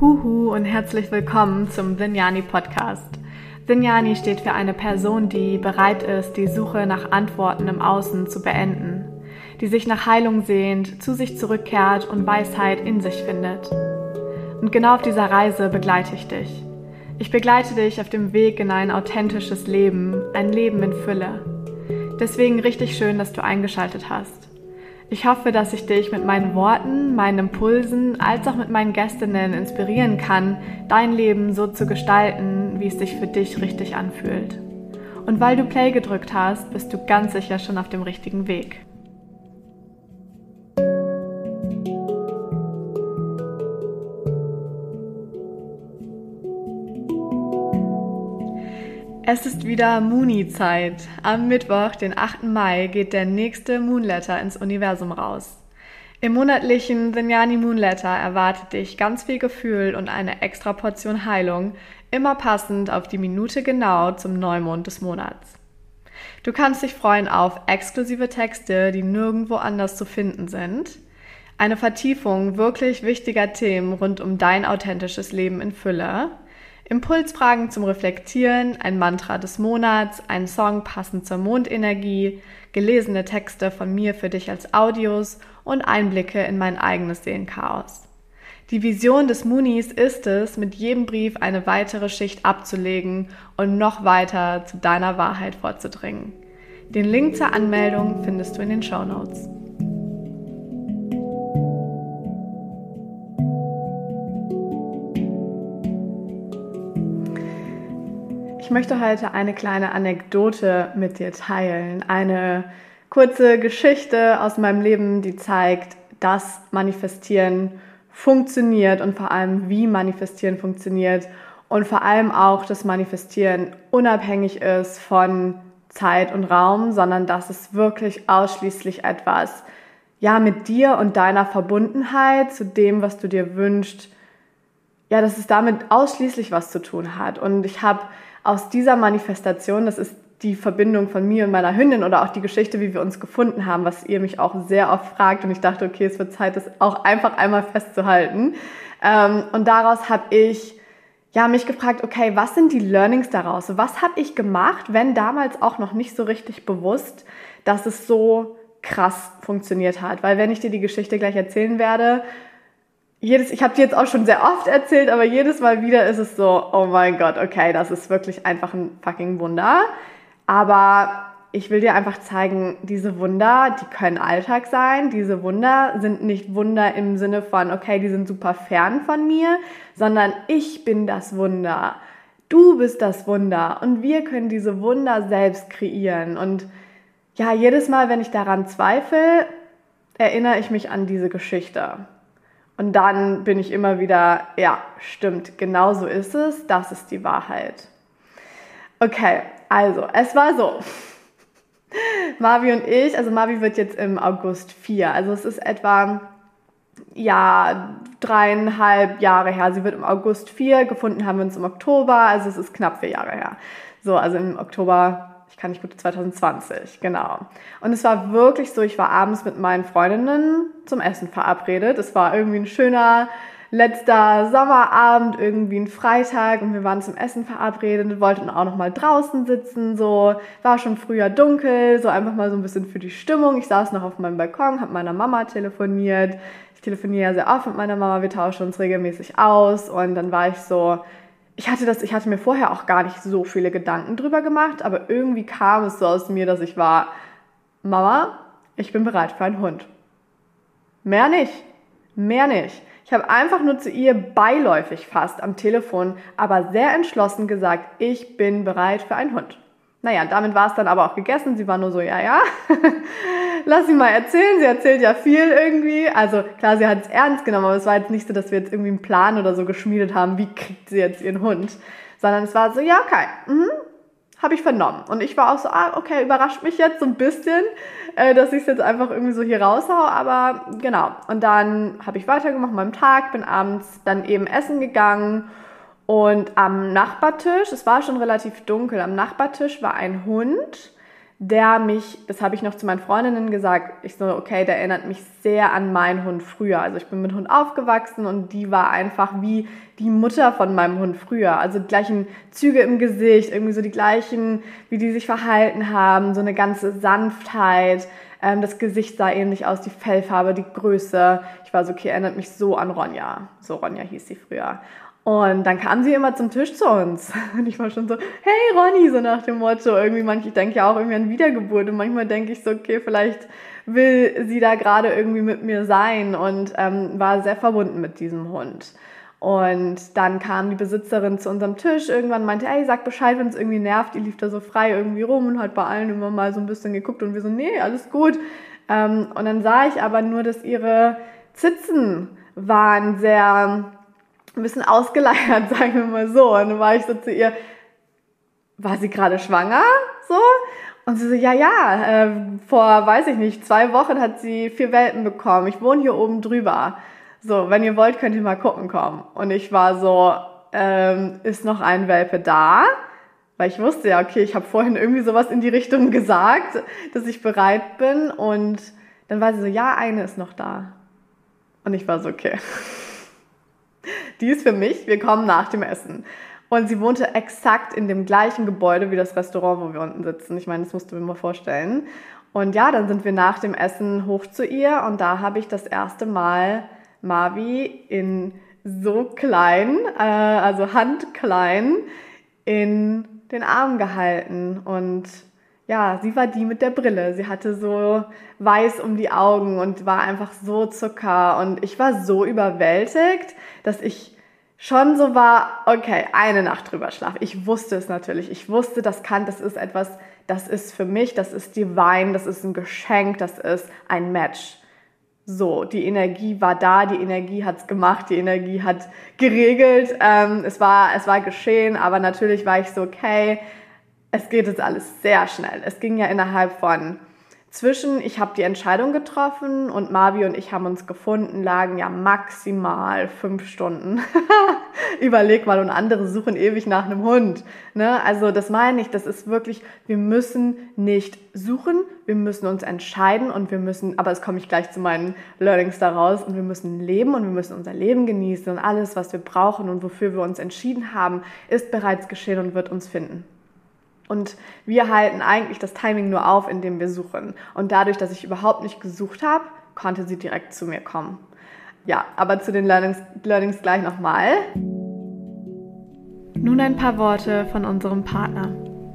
Huhu und herzlich willkommen zum Vinyani Podcast. Vinyani steht für eine Person, die bereit ist, die Suche nach Antworten im Außen zu beenden, die sich nach Heilung sehnt, zu sich zurückkehrt und Weisheit in sich findet. Und genau auf dieser Reise begleite ich dich. Ich begleite dich auf dem Weg in ein authentisches Leben, ein Leben in Fülle. Deswegen richtig schön, dass du eingeschaltet hast. Ich hoffe, dass ich dich mit meinen Worten, meinen Impulsen, als auch mit meinen Gästinnen inspirieren kann, dein Leben so zu gestalten, wie es sich für dich richtig anfühlt. Und weil du Play gedrückt hast, bist du ganz sicher schon auf dem richtigen Weg. Es ist wieder Mooni-Zeit. Am Mittwoch, den 8. Mai, geht der nächste Moonletter ins Universum raus. Im monatlichen Vinyani Moonletter erwartet dich ganz viel Gefühl und eine extra Portion Heilung, immer passend auf die Minute genau zum Neumond des Monats. Du kannst dich freuen auf exklusive Texte, die nirgendwo anders zu finden sind, eine Vertiefung wirklich wichtiger Themen rund um dein authentisches Leben in Fülle, Impulsfragen zum Reflektieren, ein Mantra des Monats, ein Song passend zur Mondenergie, gelesene Texte von mir für dich als Audios und Einblicke in mein eigenes Seelenchaos. Die Vision des Moonis ist es, mit jedem Brief eine weitere Schicht abzulegen und noch weiter zu deiner Wahrheit vorzudringen. Den Link zur Anmeldung findest du in den Shownotes. Ich möchte heute eine kleine Anekdote mit dir teilen, eine kurze Geschichte aus meinem Leben, die zeigt, dass Manifestieren funktioniert und vor allem, wie Manifestieren funktioniert und vor allem auch, dass Manifestieren unabhängig ist von Zeit und Raum, sondern dass es wirklich ausschließlich etwas, mit dir und deiner Verbundenheit zu dem, was du dir wünschst, dass es damit ausschließlich was zu tun hat. Und ich habe aus dieser Manifestation, das ist die Verbindung von mir und meiner Hündin oder auch die Geschichte, wie wir uns gefunden haben, was ihr mich auch sehr oft fragt. Und ich dachte, okay, es wird Zeit, das auch einfach einmal festzuhalten. Und daraus habe ich mich gefragt, okay, was sind die Learnings daraus? Was habe ich gemacht, wenn damals auch noch nicht so richtig bewusst, dass es so krass funktioniert hat? Weil wenn ich dir die Geschichte gleich erzählen werde, ich habe die jetzt auch schon sehr oft erzählt, aber jedes Mal wieder ist es so, oh mein Gott, okay, das ist wirklich einfach ein fucking Wunder. Aber ich will dir einfach zeigen, diese Wunder, die können Alltag sein. Diese Wunder sind nicht Wunder im Sinne von, okay, die sind super fern von mir, sondern ich bin das Wunder. Du bist das Wunder und wir können diese Wunder selbst kreieren. Und jedes Mal, wenn ich daran zweifle, erinnere ich mich an diese Geschichte. Und dann bin ich immer wieder, stimmt, genau so ist es, das ist die Wahrheit. Okay, also, es war so. Marvi und ich, also Marvi wird jetzt im August 4, also es ist etwa, 3,5 Jahre her. Sie wird im August 4, gefunden haben wir uns im Oktober, also es ist knapp 4 Jahre her. So, also im Oktober, 2020, genau. Und es war wirklich so, ich war abends mit meinen Freundinnen zum Essen verabredet. Es war irgendwie ein schöner letzter Sommerabend, irgendwie ein Freitag und wir waren zum Essen verabredet und wollten auch noch mal draußen sitzen, so, war schon früher dunkel, so einfach mal so ein bisschen für die Stimmung. Ich saß noch auf meinem Balkon, habe meiner Mama telefoniert. Ich telefoniere ja sehr oft mit meiner Mama, wir tauschen uns regelmäßig aus und dann war ich so, ich hatte mir vorher auch gar nicht so viele Gedanken drüber gemacht, aber irgendwie kam es so aus mir, dass ich war, Mama, ich bin bereit für einen Hund. Mehr nicht. Ich habe einfach nur zu ihr beiläufig fast am Telefon, aber sehr entschlossen gesagt, ich bin bereit für einen Hund. Naja, damit war es dann aber auch gegessen. Sie war nur so, lass sie mal erzählen. Sie erzählt ja viel irgendwie. Also klar, sie hat es ernst genommen, aber es war jetzt nicht so, dass wir jetzt irgendwie einen Plan oder so geschmiedet haben, wie kriegt sie jetzt ihren Hund. Sondern es war so, okay, habe ich vernommen. Und ich war auch so, okay, überrascht mich jetzt so ein bisschen, dass ich es jetzt einfach irgendwie so hier raushau. Aber genau. Und dann habe ich weitergemacht an meinem Tag, bin abends dann eben essen gegangen. Und am Nachbartisch, es war schon relativ dunkel, am Nachbartisch war ein Hund, das habe ich noch zu meinen Freundinnen gesagt, ich so, okay, der erinnert mich sehr an meinen Hund früher. Also ich bin mit Hund aufgewachsen und die war einfach wie die Mutter von meinem Hund früher. Also die gleichen Züge im Gesicht, irgendwie so die gleichen, wie die sich verhalten haben, so eine ganze Sanftheit. Das Gesicht sah ähnlich aus, die Fellfarbe, die Größe. Ich war so, okay, erinnert mich so an Ronja. So Ronja hieß sie früher. Und dann kam sie immer zum Tisch zu uns. Und ich war schon so, hey Ronny, so nach dem Motto. Irgendwie, ich denke ja auch irgendwie an Wiedergeburt. Und manchmal denke ich so, okay, vielleicht will sie da gerade irgendwie mit mir sein. Und war sehr verbunden mit diesem Hund. Und dann kam die Besitzerin zu unserem Tisch irgendwann und meinte, ey, sag Bescheid, wenn es irgendwie nervt. Die lief da so frei irgendwie rum und hat bei allen immer mal so ein bisschen geguckt. Und wir so, nee, alles gut. Und dann sah ich aber nur, dass ihre Zitzen waren sehr ein bisschen ausgeleiert, sagen wir mal so. Und dann war ich so zu ihr, war sie gerade schwanger? So? Und sie so, ja, vor, weiß ich nicht, 2 Wochen hat sie 4 Welpen bekommen. Ich wohne hier oben drüber. So, wenn ihr wollt, könnt ihr mal gucken kommen. Und ich war so, ist noch ein Welpe da? Weil ich wusste ja, okay, ich habe vorhin irgendwie sowas in die Richtung gesagt, dass ich bereit bin. Und dann war sie so, ja, eine ist noch da. Und ich war so, okay. Die ist für mich, wir kommen nach dem Essen. Und sie wohnte exakt in dem gleichen Gebäude wie das Restaurant, wo wir unten sitzen. Ich meine, das musst du mir mal vorstellen. Und ja, dann sind wir nach dem Essen hoch zu ihr und da habe ich das erste Mal Mavi in so klein, also handklein, in den Arm gehalten. Und ja, sie war die mit der Brille. Sie hatte so weiß um die Augen und war einfach so Zucker. Und ich war so überwältigt, dass ich schon so war, okay, eine Nacht drüber schlafen. Ich wusste es natürlich. Ich wusste, das ist etwas, das ist für mich, das ist divine, das ist ein Geschenk, das ist ein Match. So, die Energie war da, die Energie hat's gemacht, die Energie hat geregelt. Es war geschehen, aber natürlich war ich so, okay, es geht jetzt alles sehr schnell. Es ging ja innerhalb von ich habe die Entscheidung getroffen und Mavi und ich haben uns gefunden, lagen ja maximal 5 Stunden. Überleg mal, und andere suchen ewig nach einem Hund. Ne? Also das meine ich, das ist wirklich, wir müssen nicht suchen, wir müssen uns entscheiden und wir müssen, aber es komme ich gleich zu meinen Learnings daraus, und wir müssen leben und wir müssen unser Leben genießen und alles, was wir brauchen und wofür wir uns entschieden haben, ist bereits geschehen und wird uns finden. Und wir halten eigentlich das Timing nur auf, indem wir suchen. Und dadurch, dass ich überhaupt nicht gesucht habe, konnte sie direkt zu mir kommen. Ja, aber zu den Learnings gleich nochmal. Nun ein paar Worte von unserem Partner.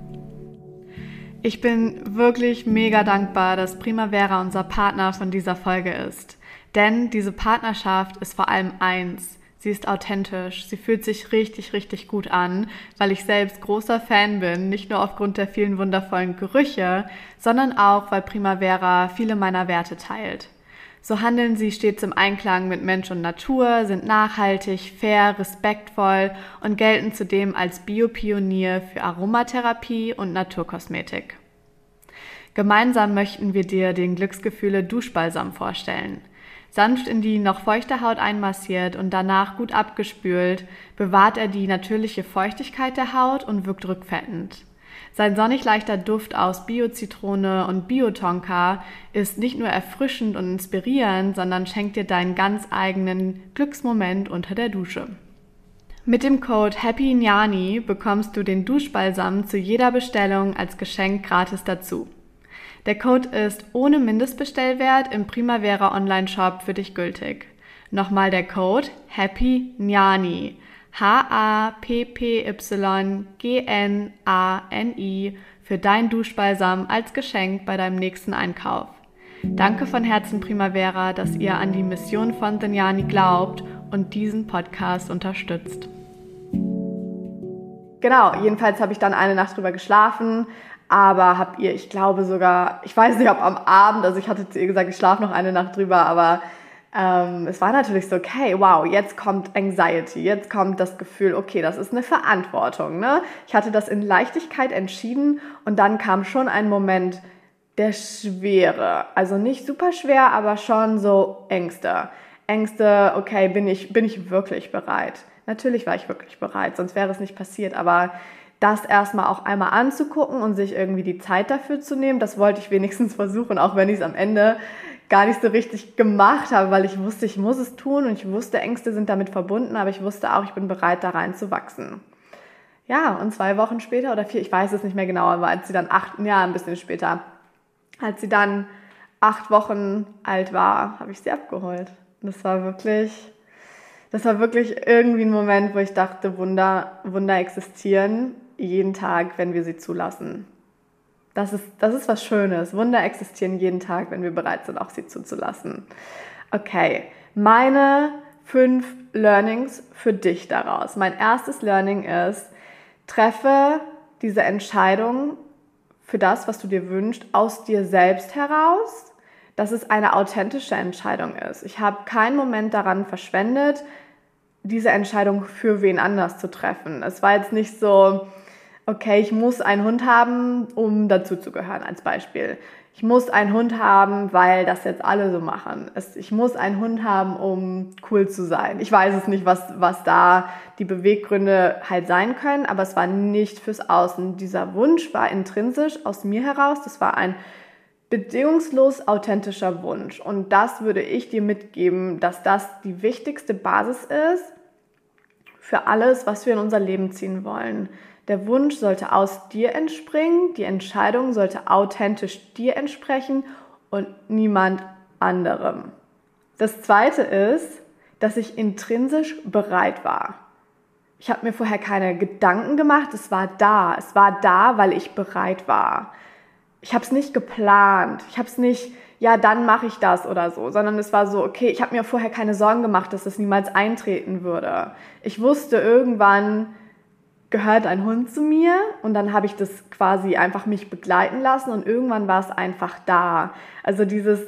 Ich bin wirklich mega dankbar, dass Primavera unser Partner von dieser Folge ist. Denn diese Partnerschaft ist vor allem eins. Sie ist authentisch, sie fühlt sich richtig, richtig gut an, weil ich selbst großer Fan bin, nicht nur aufgrund der vielen wundervollen Gerüche, sondern auch, weil Primavera viele meiner Werte teilt. So handeln sie stets im Einklang mit Mensch und Natur, sind nachhaltig, fair, respektvoll und gelten zudem als Biopionier für Aromatherapie und Naturkosmetik. Gemeinsam möchten wir dir den Glücksgefühle Duschbalsam vorstellen. Sanft in die noch feuchte Haut einmassiert und danach gut abgespült, bewahrt er die natürliche Feuchtigkeit der Haut und wirkt rückfettend. Sein sonnig leichter Duft aus Bio-Zitrone und Bio-Tonka ist nicht nur erfrischend und inspirierend, sondern schenkt dir deinen ganz eigenen Glücksmoment unter der Dusche. Mit dem Code HAPPYNYANI bekommst du den Duschbalsam zu jeder Bestellung als Geschenk gratis dazu. Der Code ist ohne Mindestbestellwert im Primavera Online-Shop für dich gültig. Nochmal der Code HAPPYNYANI, HAPPYGNANI für dein Duschbalsam als Geschenk bei deinem nächsten Einkauf. Danke von Herzen Primavera, dass ihr an die Mission von The Nyani glaubt und diesen Podcast unterstützt. Genau, jedenfalls habe ich dann eine Nacht drüber geschlafen. Aber ich glaube sogar, ich weiß nicht, ob am Abend, also ich hatte zu ihr gesagt, ich schlafe noch eine Nacht drüber, aber es war natürlich so, okay, wow, jetzt kommt Anxiety, jetzt kommt das Gefühl, okay, das ist eine Verantwortung, ne? Ich hatte das in Leichtigkeit entschieden und dann kam schon ein Moment der Schwere, also nicht super schwer, aber schon so Ängste, okay, bin ich wirklich bereit? Natürlich war ich wirklich bereit, sonst wäre es nicht passiert, aber das erstmal auch einmal anzugucken und sich irgendwie die Zeit dafür zu nehmen. Das wollte ich wenigstens versuchen, auch wenn ich es am Ende gar nicht so richtig gemacht habe, weil ich wusste, ich muss es tun und ich wusste, Ängste sind damit verbunden, aber ich wusste auch, ich bin bereit, da rein zu wachsen. Ja, und 2 Wochen später oder 4, ich weiß es nicht mehr genau, aber als sie dann ein bisschen später, als sie dann 8 Wochen alt war, habe ich sie abgeholt. Und das war wirklich irgendwie ein Moment, wo ich dachte, Wunder existieren jeden Tag, wenn wir sie zulassen. Das ist was Schönes. Wunder existieren jeden Tag, wenn wir bereit sind, auch sie zuzulassen. Okay, meine 5 Learnings für dich daraus. Mein erstes Learning ist, treffe diese Entscheidung für das, was du dir wünschst, aus dir selbst heraus, dass es eine authentische Entscheidung ist. Ich habe keinen Moment daran verschwendet, diese Entscheidung für wen anders zu treffen. Es war jetzt nicht so, okay, ich muss einen Hund haben, um dazuzugehören, als Beispiel. Ich muss einen Hund haben, weil das jetzt alle so machen. Ich muss einen Hund haben, um cool zu sein. Ich weiß es nicht, was da die Beweggründe halt sein können, aber es war nicht fürs Außen. Dieser Wunsch war intrinsisch aus mir heraus. Das war ein bedingungslos authentischer Wunsch. Und das würde ich dir mitgeben, dass das die wichtigste Basis ist für alles, was wir in unser Leben ziehen wollen. Der Wunsch sollte aus dir entspringen, die Entscheidung sollte authentisch dir entsprechen und niemand anderem. Das Zweite ist, dass ich intrinsisch bereit war. Ich habe mir vorher keine Gedanken gemacht, es war da, weil ich bereit war. Ich habe es nicht geplant, ich habe es nicht, ja, dann mache ich das oder so, sondern es war so, okay, ich habe mir vorher keine Sorgen gemacht, dass das niemals eintreten würde. Ich wusste, irgendwann gehört ein Hund zu mir und dann habe ich das quasi einfach mich begleiten lassen und irgendwann war es einfach da. Also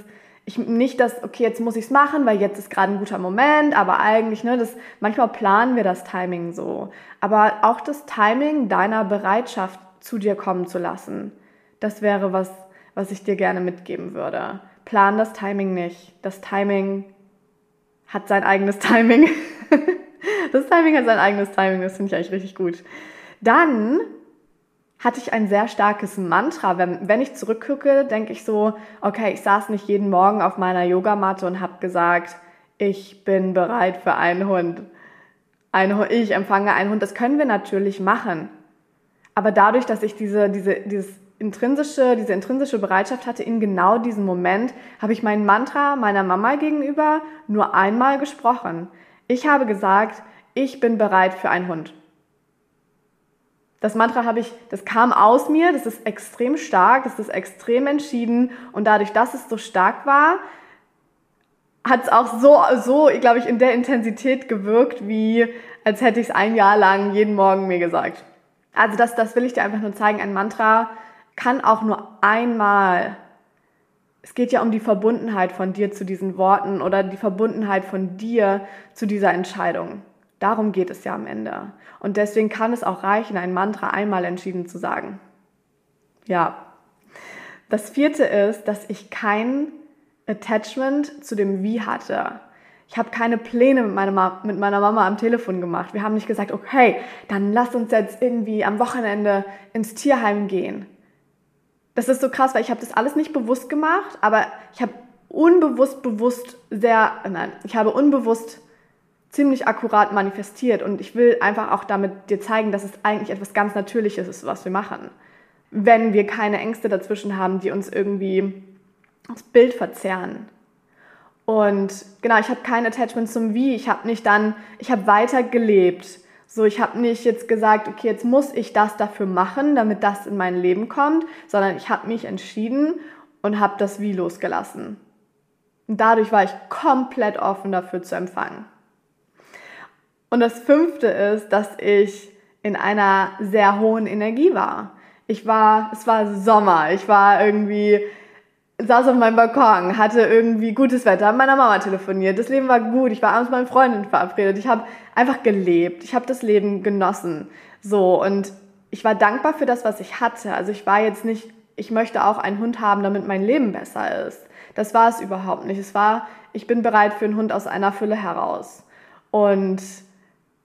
nicht das, okay, jetzt muss ich es machen, weil jetzt ist gerade ein guter Moment, aber eigentlich, manchmal planen wir das Timing so. Aber auch das Timing deiner Bereitschaft zu dir kommen zu lassen, das wäre was ich dir gerne mitgeben würde. Plan das Timing nicht. Das Timing hat sein eigenes Timing. Das Timing hat sein eigenes Timing, das finde ich eigentlich richtig gut. Dann hatte ich ein sehr starkes Mantra. Wenn ich zurückgucke, denke ich so, okay, ich saß nicht jeden Morgen auf meiner Yogamatte und habe gesagt, ich bin bereit für einen Hund. Ich empfange einen Hund. Das können wir natürlich machen. Aber dadurch, dass ich diese intrinsische Bereitschaft hatte, in genau diesem Moment, habe ich mein Mantra meiner Mama gegenüber nur einmal gesprochen. Ich habe gesagt, ich bin bereit für einen Hund. Das Mantra das kam aus mir, das ist extrem stark, das ist extrem entschieden und dadurch, dass es so stark war, hat es auch so, glaube ich, in der Intensität gewirkt, wie als hätte ich es ein Jahr lang jeden Morgen mir gesagt. Also das will ich dir einfach nur zeigen, ein Mantra kann auch nur einmal. Es geht ja um die Verbundenheit von dir zu diesen Worten oder die Verbundenheit von dir zu dieser Entscheidung. Darum geht es ja am Ende. Und deswegen kann es auch reichen, ein Mantra einmal entschieden zu sagen. Ja. Das 4. ist, dass ich kein Attachment zu dem Wie hatte. Ich habe keine Pläne mit meiner Mama am Telefon gemacht. Wir haben nicht gesagt, okay, dann lass uns jetzt irgendwie am Wochenende ins Tierheim gehen. Das ist so krass, weil ich habe das alles nicht bewusst gemacht, aber ich habe unbewusst ziemlich akkurat manifestiert und ich will einfach auch damit dir zeigen, dass es eigentlich etwas ganz Natürliches ist, was wir machen. Wenn wir keine Ängste dazwischen haben, die uns irgendwie das Bild verzerren. Und genau, ich habe kein Attachment zum Wie, ich habe weiter gelebt. So, ich habe nicht jetzt gesagt, okay, jetzt muss ich das dafür machen, damit das in mein Leben kommt, sondern ich habe mich entschieden und habe das Wie losgelassen. Und dadurch war ich komplett offen dafür zu empfangen. Und das 5. ist, dass ich in einer sehr hohen Energie war. Es war Sommer, saß auf meinem Balkon, hatte irgendwie gutes Wetter, habe mit meiner Mama telefoniert, das Leben war gut, ich war abends mit meinen Freundinnen verabredet, ich habe einfach gelebt, ich habe das Leben genossen. So, und ich war dankbar für das, was ich hatte. Also ich war jetzt nicht, ich möchte auch einen Hund haben, damit mein Leben besser ist. Das war es überhaupt nicht. Ich bin bereit für einen Hund aus einer Fülle heraus. Und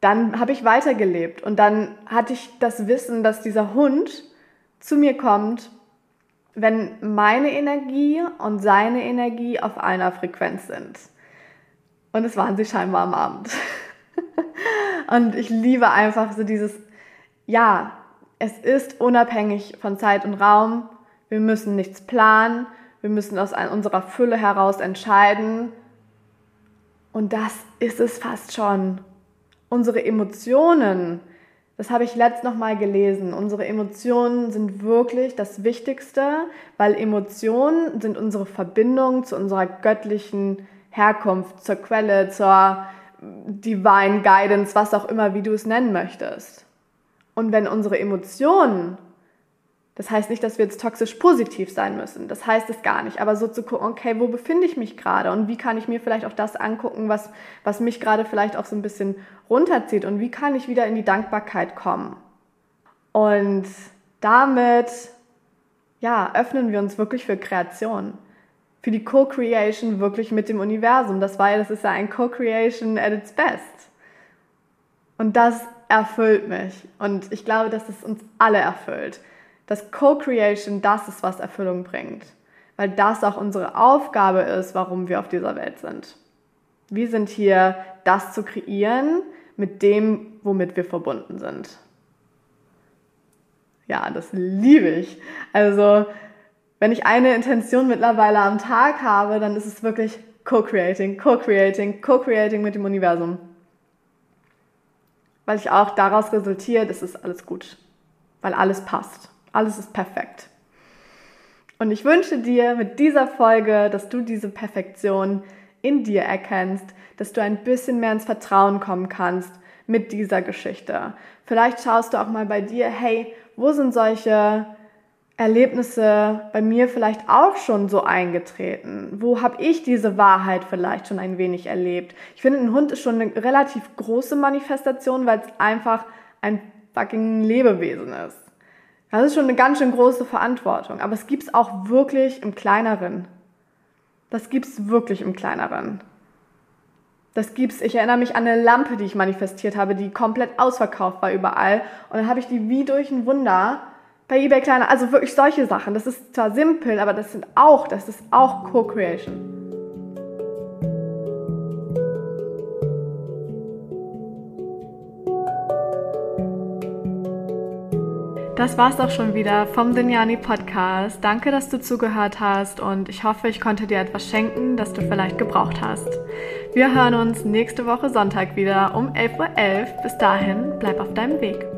dann habe ich weitergelebt und dann hatte ich das Wissen, dass dieser Hund zu mir kommt, wenn meine Energie und seine Energie auf einer Frequenz sind. Und es waren sie scheinbar am Abend. Und ich liebe einfach so dieses, ja, es ist unabhängig von Zeit und Raum. Wir müssen nichts planen. Wir müssen aus unserer Fülle heraus entscheiden. Und das ist es fast schon. Unsere Emotionen, das habe ich letzt noch mal gelesen, unsere Emotionen sind wirklich das Wichtigste, weil Emotionen sind unsere Verbindung zu unserer göttlichen Herkunft, zur Quelle, zur Divine Guidance, was auch immer, wie du es nennen möchtest. Und wenn unsere Emotionen, das heißt nicht, dass wir jetzt toxisch positiv sein müssen, das heißt es gar nicht, aber so zu gucken, okay, wo befinde ich mich gerade und wie kann ich mir vielleicht auch das angucken, was mich gerade vielleicht auch so ein bisschen runterzieht und wie kann ich wieder in die Dankbarkeit kommen. Und damit, ja, öffnen wir uns wirklich für Kreation, für die Co-Creation wirklich mit dem Universum. Das ist ja ein Co-Creation at its best. Und das erfüllt mich und ich glaube, dass es uns alle erfüllt. Dass Co-Creation das ist, was Erfüllung bringt. Weil das auch unsere Aufgabe ist, warum wir auf dieser Welt sind. Wir sind hier, das zu kreieren mit dem, womit wir verbunden sind. Ja, das liebe ich. Also, wenn ich eine Intention mittlerweile am Tag habe, dann ist es wirklich Co-Creating, Co-Creating, Co-Creating mit dem Universum. Weil ich auch daraus resultiert, es ist alles gut. Weil alles passt. Alles ist perfekt. Und ich wünsche dir mit dieser Folge, dass du diese Perfektion in dir erkennst, dass du ein bisschen mehr ins Vertrauen kommen kannst mit dieser Geschichte. Vielleicht schaust du auch mal bei dir, hey, wo sind solche Erlebnisse bei mir vielleicht auch schon so eingetreten? Wo habe ich diese Wahrheit vielleicht schon ein wenig erlebt? Ich finde, ein Hund ist schon eine relativ große Manifestation, weil es einfach ein fucking Lebewesen ist. Das ist schon eine ganz schön große Verantwortung, aber es gibt es auch wirklich im Kleineren. Das gibt es wirklich im Kleineren. Ich erinnere mich an eine Lampe, die ich manifestiert habe, die komplett ausverkauft war überall. Und dann habe ich die wie durch ein Wunder bei eBay Kleinanzeigen, also wirklich solche Sachen. Das ist zwar simpel, aber das ist auch Co-Creation. Das war's auch schon wieder vom Dynjani Podcast. Danke, dass du zugehört hast und ich hoffe, ich konnte dir etwas schenken, das du vielleicht gebraucht hast. Wir hören uns nächste Woche Sonntag wieder um 11:11 Uhr. Bis dahin, bleib auf deinem Weg.